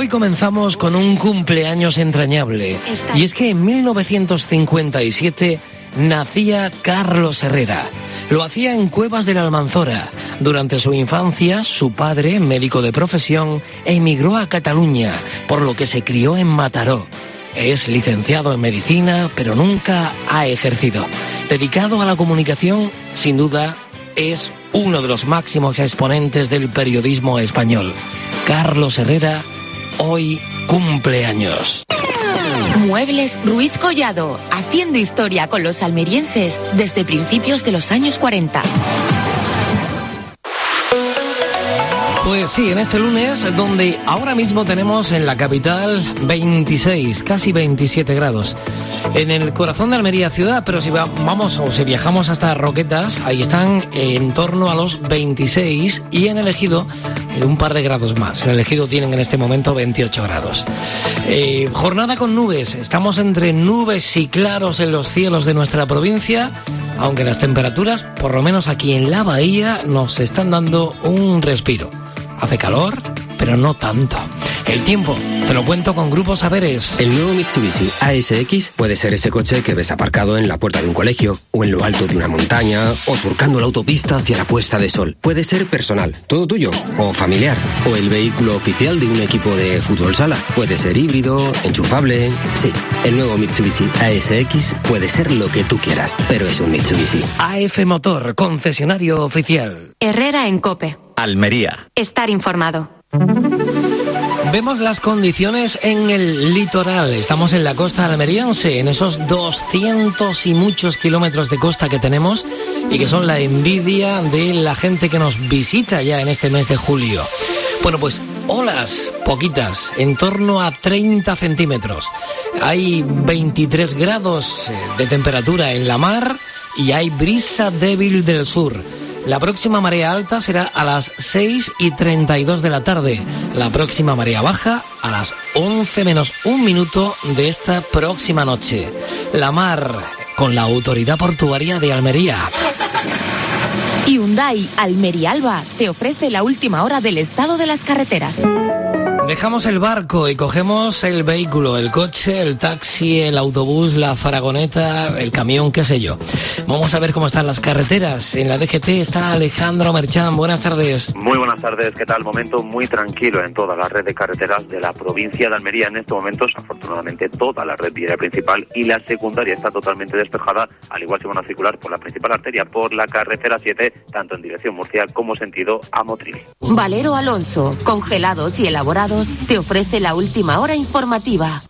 Hoy comenzamos con un cumpleaños entrañable. Y es que en 1957 nacía Carlos Herrera. Lo hacía en Cuevas de la Almanzora. Durante su infancia, su padre, médico de profesión, emigró a Cataluña, por lo que se crió en Mataró. Es licenciado en medicina, pero nunca ha ejercido. Dedicado a la comunicación, sin duda, es uno de los máximos exponentes del periodismo español. Carlos Herrera, hoy cumpleaños. Muebles Ruiz Collado, haciendo historia con los almerienses desde principios de los años 40. Pues sí, en este lunes, donde ahora mismo tenemos en la capital 26, casi 27 grados. En el corazón de Almería ciudad, pero si si viajamos hasta Roquetas, ahí están en torno a los 26 y en el Ejido un par de grados más. En el Ejido tienen en este momento 28 grados. Jornada con nubes, estamos entre nubes y claros en los cielos de nuestra provincia, aunque las temperaturas, por lo menos aquí en la bahía, nos están dando un respiro. Hace calor, pero no tanto. El tiempo, te lo cuento con Grupo Saberes. El nuevo Mitsubishi ASX puede ser ese coche que ves aparcado en la puerta de un colegio, o en lo alto de una montaña, o surcando la autopista hacia la puesta de sol. Puede ser personal, todo tuyo, o familiar, o el vehículo oficial de un equipo de fútbol sala. Puede ser híbrido, enchufable. Sí, el nuevo Mitsubishi ASX puede ser lo que tú quieras, pero es un Mitsubishi. AF Motor, concesionario oficial. Herrera en COPE. Almería. Estar informado. Vemos las condiciones en el litoral. Estamos en la costa almeriense, en esos 200 y muchos kilómetros de costa que tenemos y que son la envidia de la gente que nos visita ya en este mes de julio. Bueno, pues olas poquitas, en torno a 30 centímetros. Hay 23 grados de temperatura en la mar y hay brisa débil del sur. La próxima marea alta será a las 6:32 de la tarde. La próxima marea baja a las 11 menos un minuto de esta próxima noche. La mar con la Autoridad Portuaria de Almería. Hyundai Almería Alba te ofrece la última hora del estado de las carreteras. Dejamos el barco y cogemos el vehículo, el coche, el taxi, el autobús, la faragoneta, el camión, qué sé yo. Vamos a ver cómo están las carreteras. En la DGT está Alejandro Merchán. Buenas tardes. Muy buenas tardes. ¿Qué tal? Momento muy tranquilo en toda la red de carreteras de la provincia de Almería. En estos momentos, afortunadamente, toda la red viaria principal y la secundaria está totalmente despejada. Al igual se van a circular por la principal arteria, por la carretera 7, tanto en dirección Murcia como sentido a Motril. Valero Alonso, congelados y elaborados, te ofrece la última hora informativa.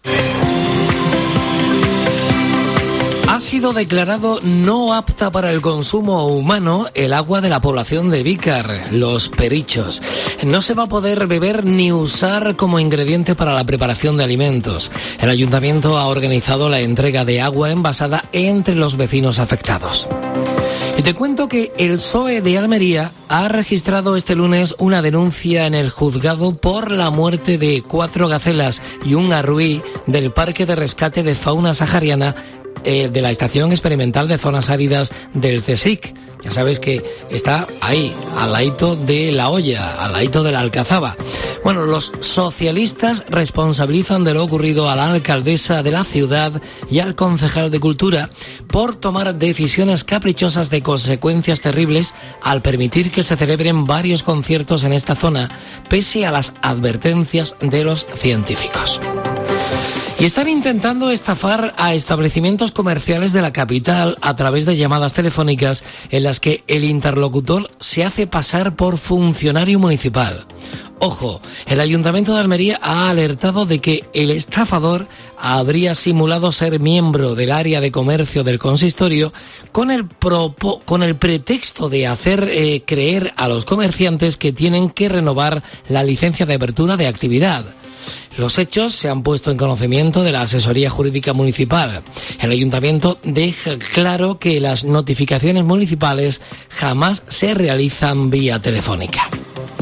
Ha sido declarado no apta para el consumo humano el agua de la población de Vícar, Los Perichos. No se va a poder beber ni usar como ingrediente para la preparación de alimentos. El ayuntamiento ha organizado la entrega de agua envasada entre los vecinos afectados. Y te cuento que el PSOE de Almería ha registrado este lunes una denuncia en el juzgado por la muerte de 4 gacelas y un arruí del Parque de Rescate de Fauna Sahariana de la Estación Experimental de Zonas Áridas del CSIC. Ya sabes que está ahí, al ladito de La Hoya, al ladito de la Alcazaba. Bueno, los socialistas responsabilizan de lo ocurrido a la alcaldesa de la ciudad y al concejal de Cultura por tomar decisiones caprichosas de consecuencias terribles al permitir que se celebren varios conciertos en esta zona, pese a las advertencias de los científicos. Y están intentando estafar a establecimientos comerciales de la capital a través de llamadas telefónicas en las que el interlocutor se hace pasar por funcionario municipal. Ojo, el Ayuntamiento de Almería ha alertado de que el estafador habría simulado ser miembro del área de comercio del consistorio con el pretexto de hacer creer a los comerciantes que tienen que renovar la licencia de apertura de actividad. Los hechos se han puesto en conocimiento de la Asesoría Jurídica Municipal. El Ayuntamiento deja claro que las notificaciones municipales jamás se realizan vía telefónica.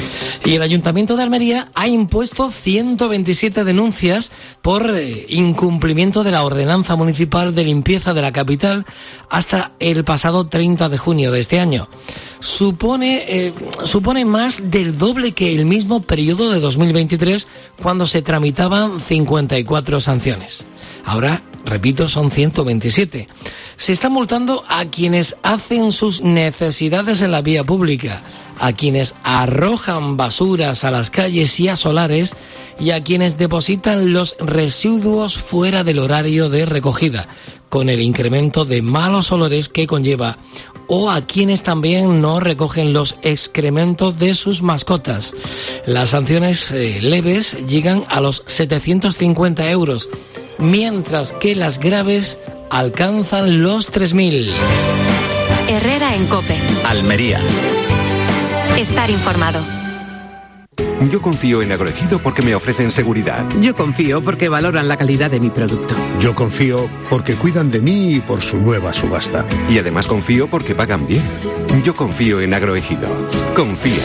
Y el Ayuntamiento de Almería ha impuesto 127 denuncias por incumplimiento de la ordenanza municipal de limpieza de la capital hasta el pasado 30 de junio de este año. Supone más del doble que el mismo periodo de 2023, cuando se tramitaban 54 sanciones. Ahora, repito, son 127. Se está multando a quienes hacen sus necesidades en la vía pública, a quienes arrojan basuras a las calles y a solares y a quienes depositan los residuos fuera del horario de recogida, con el incremento de malos olores que conlleva, o a quienes también no recogen los excrementos de sus mascotas. Las sanciones leves llegan a los 750 euros, mientras que las graves alcanzan los 3.000. Herrera en COPE. Almería. Estar informado. Yo confío en Agroejido porque me ofrecen seguridad. Yo confío porque valoran la calidad de mi producto. Yo confío porque cuidan de mí y por su nueva subasta. Y además confío porque pagan bien. Yo confío en Agroejido. Confía.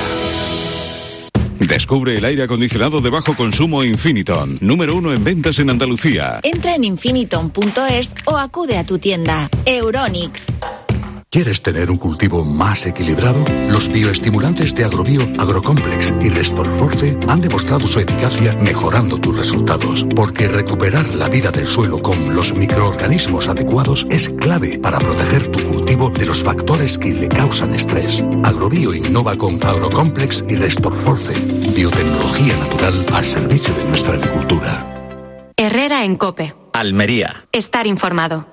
Descubre el aire acondicionado de bajo consumo Infiniton, número 1 en ventas en Andalucía. Entra en infiniton.es o acude a tu tienda. Euronics. ¿Quieres tener un cultivo más equilibrado? Los bioestimulantes de Agrobio, Agrocomplex y Restorforce han demostrado su eficacia mejorando tus resultados, porque recuperar la vida del suelo con los microorganismos adecuados es clave para proteger tu cultivo de los factores que le causan estrés. Agrobio innova con Agrocomplex y Restorforce, biotecnología natural al servicio de nuestra agricultura. Herrera en COPE. Almería. Estar informado.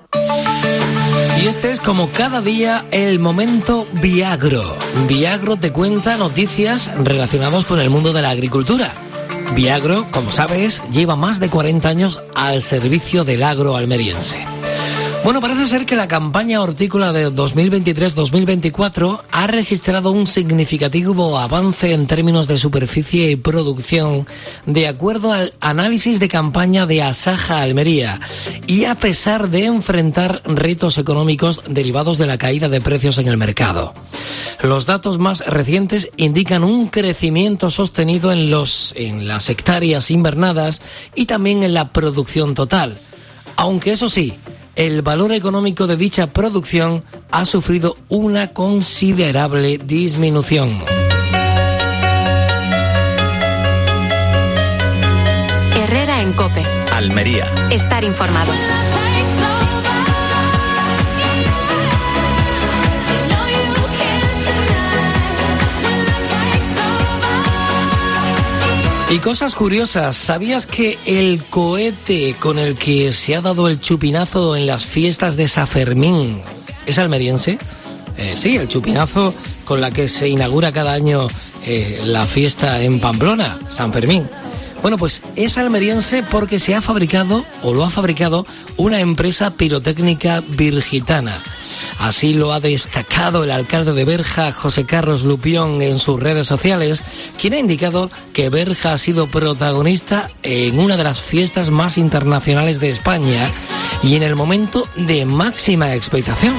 Y este es, como cada día, el momento Viagro. Viagro te cuenta noticias relacionadas con el mundo de la agricultura. Viagro, como sabes, lleva más de 40 años al servicio del agro almeriense. Bueno, parece ser que la campaña hortícola de 2023-2024 ha registrado un significativo avance en términos de superficie y producción, de acuerdo al análisis de campaña de Asaja Almería, y a pesar de enfrentar retos económicos derivados de la caída de precios en el mercado. Los datos más recientes indican un crecimiento sostenido en las hectáreas invernadas y también en la producción total, aunque eso sí, el valor económico de dicha producción ha sufrido una considerable disminución. Herrera en COPE. Almería. Estar informado. Y cosas curiosas, ¿sabías que el cohete con el que se ha dado el chupinazo en las fiestas de San Fermín es almeriense? Sí, el chupinazo con la que se inaugura cada año la fiesta en Pamplona, San Fermín. Bueno, pues es almeriense porque se ha fabricado, o lo ha fabricado, una empresa pirotécnica virgitana. Así lo ha destacado el alcalde de Berja, José Carlos Lupión, en sus redes sociales, quien ha indicado que Berja ha sido protagonista en una de las fiestas más internacionales de España y en el momento de máxima expectación.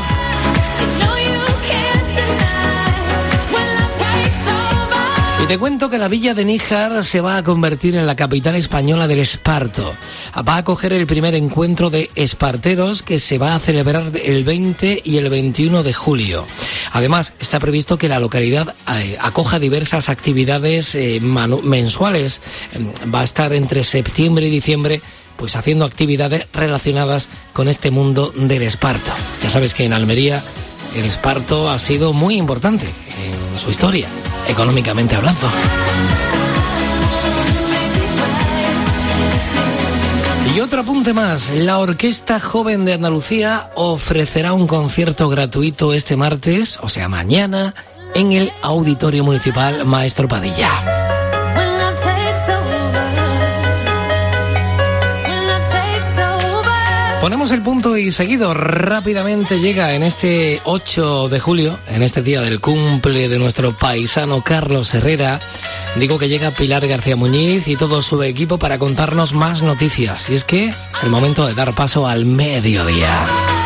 Y te cuento que la villa de Níjar se va a convertir en la capital española del esparto. Va a acoger el primer encuentro de esparteros que se va a celebrar el 20 y el 21 de julio. Además, está previsto que la localidad acoja diversas actividades mensuales. Va a estar entre septiembre y diciembre pues haciendo actividades relacionadas con este mundo del esparto. Ya sabes que en Almería el esparto ha sido muy importante en su historia, económicamente hablando. Y otro apunte más, la Orquesta Joven de Andalucía ofrecerá un concierto gratuito este martes, o sea mañana, en el Auditorio Municipal Maestro Padilla. Ponemos el punto y seguido rápidamente llega en este 8 de julio, en este día del cumple de nuestro paisano Carlos Herrera. Digo que llega Pilar García Muñiz y todo su equipo para contarnos más noticias. Y es que es el momento de dar paso al mediodía.